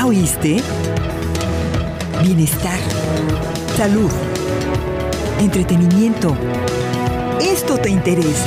¿Ya oíste? Bienestar, salud, entretenimiento. Esto te interesa.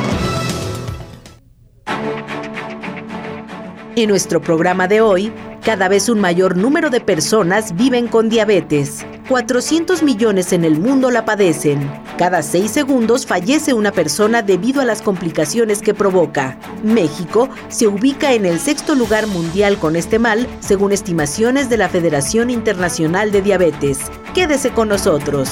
En nuestro programa de hoy, cada vez un mayor número de personas viven con diabetes. 400 millones en el mundo la padecen. Cada 6 segundos fallece una persona debido a las complicaciones que provoca. México se ubica en el 6º lugar mundial con este mal, según estimaciones de la Federación Internacional de Diabetes. Quédese con nosotros.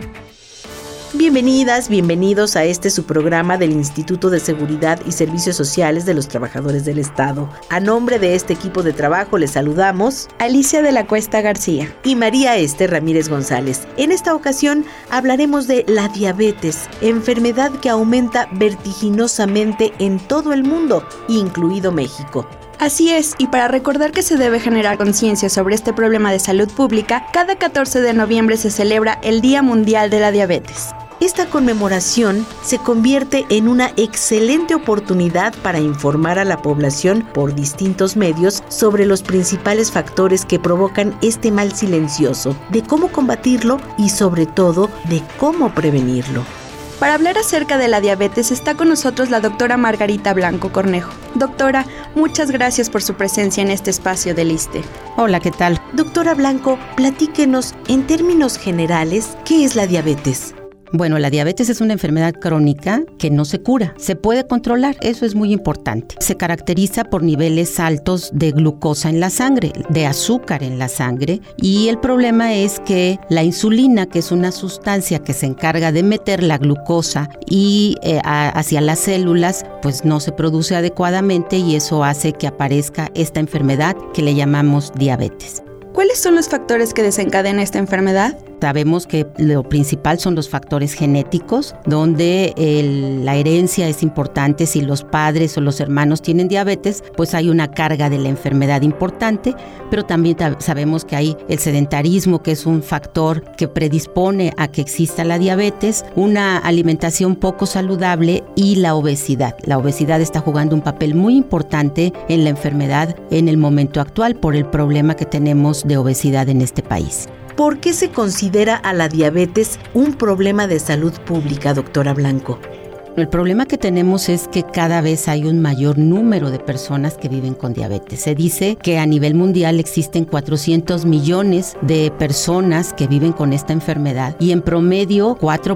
Bienvenidas, bienvenidos a su programa del Instituto de Seguridad y Servicios Sociales de los Trabajadores del Estado. A nombre de este equipo de trabajo les saludamos Alicia de la Cuesta García y María Esther Ramírez González. En esta ocasión hablaremos de la diabetes, enfermedad que aumenta vertiginosamente en todo el mundo, incluido México. Así es, y para recordar que se debe generar conciencia sobre este problema de salud pública, cada 14 de noviembre se celebra el Día Mundial de la Diabetes. Esta conmemoración se convierte en una excelente oportunidad para informar a la población por distintos medios sobre los principales factores que provocan este mal silencioso, de cómo combatirlo y sobre todo de cómo prevenirlo. Para hablar acerca de la diabetes está con nosotros la doctora Margarita Blanco Cornejo. Doctora, muchas gracias por su presencia en este espacio del ISSSTE. Hola, ¿qué tal? Doctora Blanco, platíquenos en términos generales, ¿qué es la diabetes? Bueno, la diabetes es una enfermedad crónica que no se cura, se puede controlar, eso es muy importante. Se caracteriza por niveles altos de glucosa en la sangre, de azúcar en la sangre, y el problema es que la insulina, que es una sustancia que se encarga de meter la glucosa y hacia las células, pues no se produce adecuadamente y eso hace que aparezca esta enfermedad que le llamamos diabetes. ¿Cuáles son los factores que desencadenan esta enfermedad? Sabemos que lo principal son los factores genéticos, donde la herencia es importante. Si los padres o los hermanos tienen diabetes, pues hay una carga de la enfermedad importante, pero también sabemos que hay el sedentarismo, que es un factor que predispone a que exista la diabetes, una alimentación poco saludable y la obesidad. La obesidad está jugando un papel muy importante en la enfermedad en el momento actual por el problema que tenemos de obesidad en este país. ¿Por qué se considera a la diabetes un problema de salud pública, doctora Blanco? El problema que tenemos es que cada vez hay un mayor número de personas que viven con diabetes. Se dice que a nivel mundial existen 400 millones de personas que viven con esta enfermedad y en promedio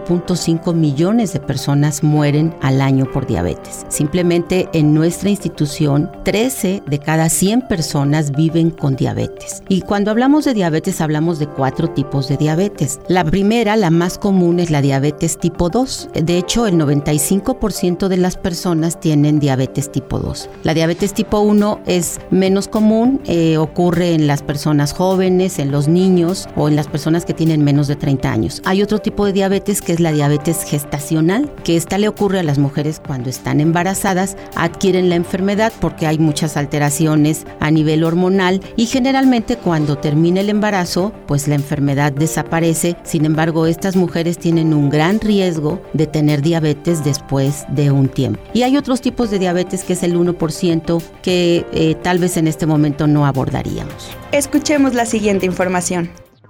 4.5 millones de personas mueren al año por diabetes. Simplemente en nuestra institución, 13 de cada 100 personas viven con diabetes. Y cuando hablamos de diabetes, hablamos de 4 tipos de diabetes. La primera, la más común, es la diabetes tipo 2. De hecho, el 95% de las personas tienen diabetes tipo 2. La diabetes tipo 1 es menos común, ocurre en las personas jóvenes, en los niños o en las personas que tienen menos de 30 años. Hay otro tipo de diabetes que es la diabetes gestacional, que esta le ocurre a las mujeres cuando están embarazadas, adquieren la enfermedad porque hay muchas alteraciones a nivel hormonal y generalmente cuando termina el embarazo, pues la enfermedad desaparece. Sin embargo, estas mujeres tienen un gran riesgo de tener diabetes después de un tiempo. Y hay otros tipos de diabetes que es el 1% que tal vez en este momento no abordaríamos. Escuchemos la siguiente información.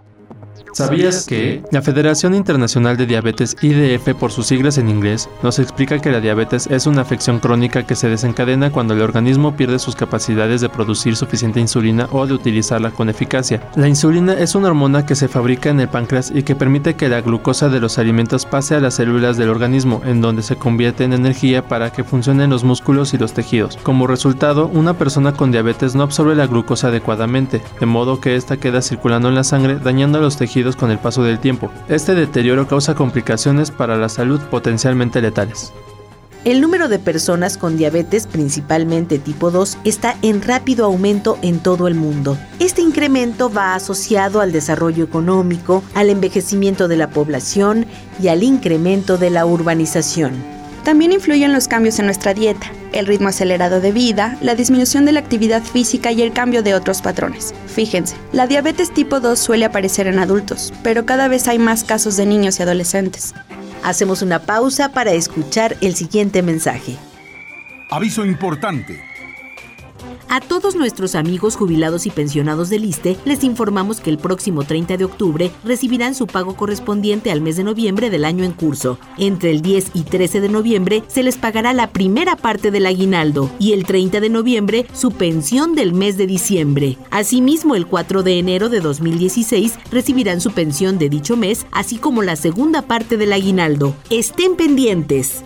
¿Sabías que? La Federación Internacional de Diabetes, IDF por sus siglas en inglés, nos explica que la diabetes es una afección crónica que se desencadena cuando el organismo pierde sus capacidades de producir suficiente insulina o de utilizarla con eficacia. La insulina es una hormona que se fabrica en el páncreas y que permite que la glucosa de los alimentos pase a las células del organismo, en donde se convierte en energía para que funcionen los músculos y los tejidos. Como resultado, una persona con diabetes no absorbe la glucosa adecuadamente, de modo que esta queda circulando en la sangre, dañando a los tejidos con el paso del tiempo. Este deterioro causa complicaciones para la salud potencialmente letales. El número de personas con diabetes, principalmente tipo 2, está en rápido aumento en todo el mundo. Este incremento va asociado al desarrollo económico, al envejecimiento de la población y al incremento de la urbanización. También influyen los cambios en nuestra dieta, el ritmo acelerado de vida, la disminución de la actividad física y el cambio de otros patrones. Fíjense, la diabetes tipo 2 suele aparecer en adultos, pero cada vez hay más casos de niños y adolescentes. Hacemos una pausa para escuchar el siguiente mensaje. Aviso importante. A todos nuestros amigos jubilados y pensionados del ISSSTE les informamos que el próximo 30 de octubre recibirán su pago correspondiente al mes de noviembre del año en curso. Entre el 10 y 13 de noviembre se les pagará la primera parte del aguinaldo y el 30 de noviembre su pensión del mes de diciembre. Asimismo, el 4 de enero de 2016 recibirán su pensión de dicho mes, así como la segunda parte del aguinaldo. ¡Estén pendientes!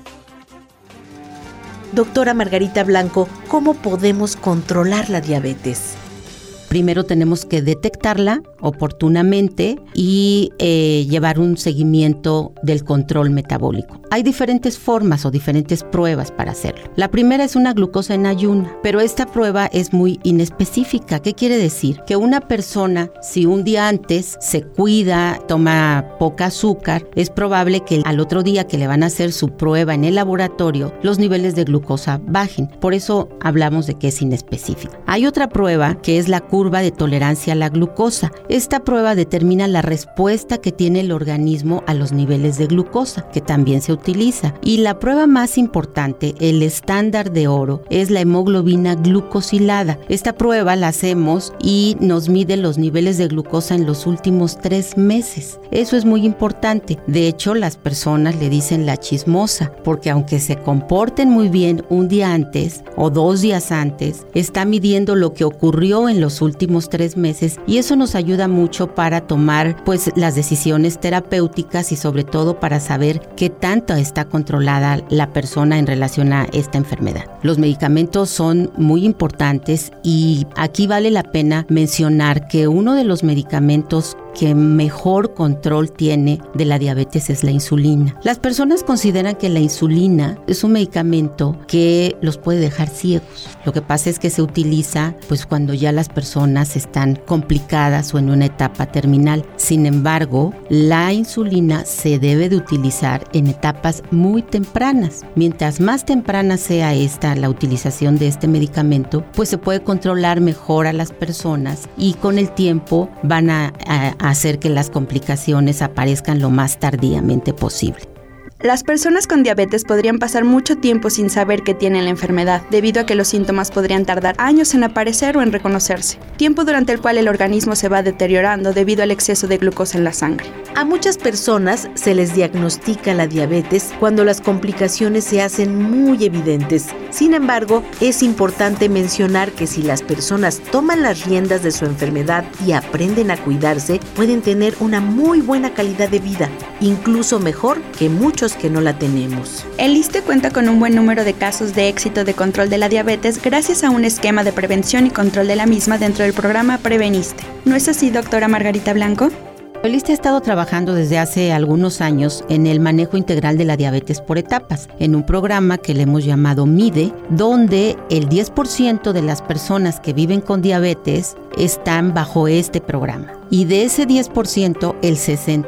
Doctora Margarita Blanco, ¿cómo podemos controlar la diabetes? Primero tenemos que detectarla oportunamente y llevar un seguimiento del control metabólico. Hay diferentes formas o diferentes pruebas para hacerlo. La primera es una glucosa en ayuna, pero esta prueba es muy inespecífica. ¿Qué quiere decir? Que una persona, si un día antes se cuida, toma poca azúcar, es probable que al otro día que le van a hacer su prueba en el laboratorio, los niveles de glucosa bajen. Por eso hablamos de que es inespecífica. Hay otra prueba que es la curva de tolerancia a la glucosa. Esta prueba determina la respuesta que tiene el organismo a los niveles de glucosa, que también se utiliza. Y la prueba más importante, el estándar de oro, es la hemoglobina glucosilada. Esta prueba la hacemos y nos mide los niveles de glucosa en los últimos 3 meses. Eso es muy importante. De hecho, las personas le dicen la chismosa, porque aunque se comporten muy bien un día antes o 2 días antes, está midiendo lo que ocurrió en los últimos 3 meses y eso nos ayuda mucho para tomar las decisiones terapéuticas y sobre todo para saber qué tanto está controlada la persona en relación a esta enfermedad. Los medicamentos son muy importantes y aquí vale la pena mencionar que uno de los medicamentos que mejor control tiene de la diabetes es la insulina. Las personas consideran que la insulina es un medicamento que los puede dejar ciegos. Lo que pasa es que se utiliza cuando ya las personas están complicadas o en una etapa terminal. Sin embargo, la insulina se debe de utilizar en etapas muy tempranas. Mientras más temprana sea la utilización de este medicamento, se puede controlar mejor a las personas y con el tiempo van a hacer que las complicaciones aparezcan lo más tardíamente posible. Las personas con diabetes podrían pasar mucho tiempo sin saber que tienen la enfermedad, debido a que los síntomas podrían tardar años en aparecer o en reconocerse, tiempo durante el cual el organismo se va deteriorando debido al exceso de glucosa en la sangre. A muchas personas se les diagnostica la diabetes cuando las complicaciones se hacen muy evidentes. Sin embargo, es importante mencionar que si las personas toman las riendas de su enfermedad y aprenden a cuidarse, pueden tener una muy buena calidad de vida, incluso mejor que muchos que no la tenemos. El ISSSTE cuenta con un buen número de casos de éxito de control de la diabetes gracias a un esquema de prevención y control de la misma dentro del programa Preveniste. ¿No es así, doctora Margarita Blanco? El ISSSTE ha estado trabajando desde hace algunos años en el manejo integral de la diabetes por etapas, en un programa que le hemos llamado MIDE, donde el 10% de las personas que viven con diabetes están bajo este programa. Y de ese 10%, el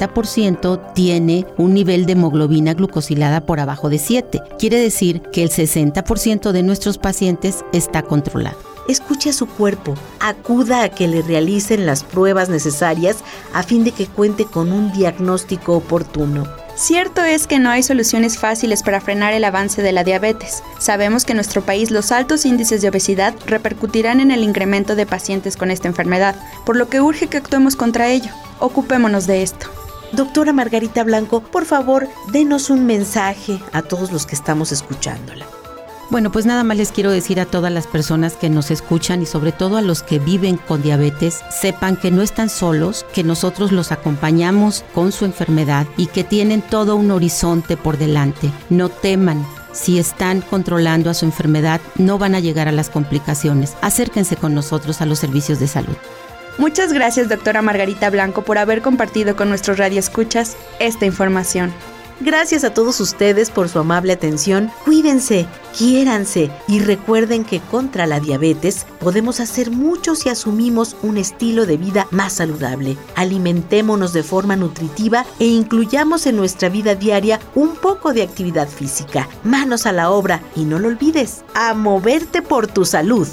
60% tiene un nivel de hemoglobina glucosilada por abajo de 7. Quiere decir que el 60% de nuestros pacientes está controlado. Escuche a su cuerpo, acuda a que le realicen las pruebas necesarias a fin de que cuente con un diagnóstico oportuno. Cierto es que no hay soluciones fáciles para frenar el avance de la diabetes. Sabemos que en nuestro país los altos índices de obesidad repercutirán en el incremento de pacientes con esta enfermedad, por lo que urge que actuemos contra ello. Ocupémonos de esto. Doctora Margarita Blanco, por favor, denos un mensaje a todos los que estamos escuchándola. Bueno, nada más les quiero decir a todas las personas que nos escuchan y sobre todo a los que viven con diabetes, sepan que no están solos, que nosotros los acompañamos con su enfermedad y que tienen todo un horizonte por delante. No teman. Si están controlando a su enfermedad, no van a llegar a las complicaciones. Acérquense con nosotros a los servicios de salud. Muchas gracias, doctora Margarita Blanco, por haber compartido con nuestros radioescuchas esta información. Gracias a todos ustedes por su amable atención. Cuídense, quiéranse y recuerden que contra la diabetes podemos hacer mucho si asumimos un estilo de vida más saludable. Alimentémonos de forma nutritiva e incluyamos en nuestra vida diaria un poco de actividad física. Manos a la obra y no lo olvides, a moverte por tu salud.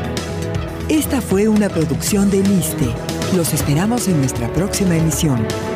Esta fue una producción del ISSSTE. Los esperamos en nuestra próxima emisión.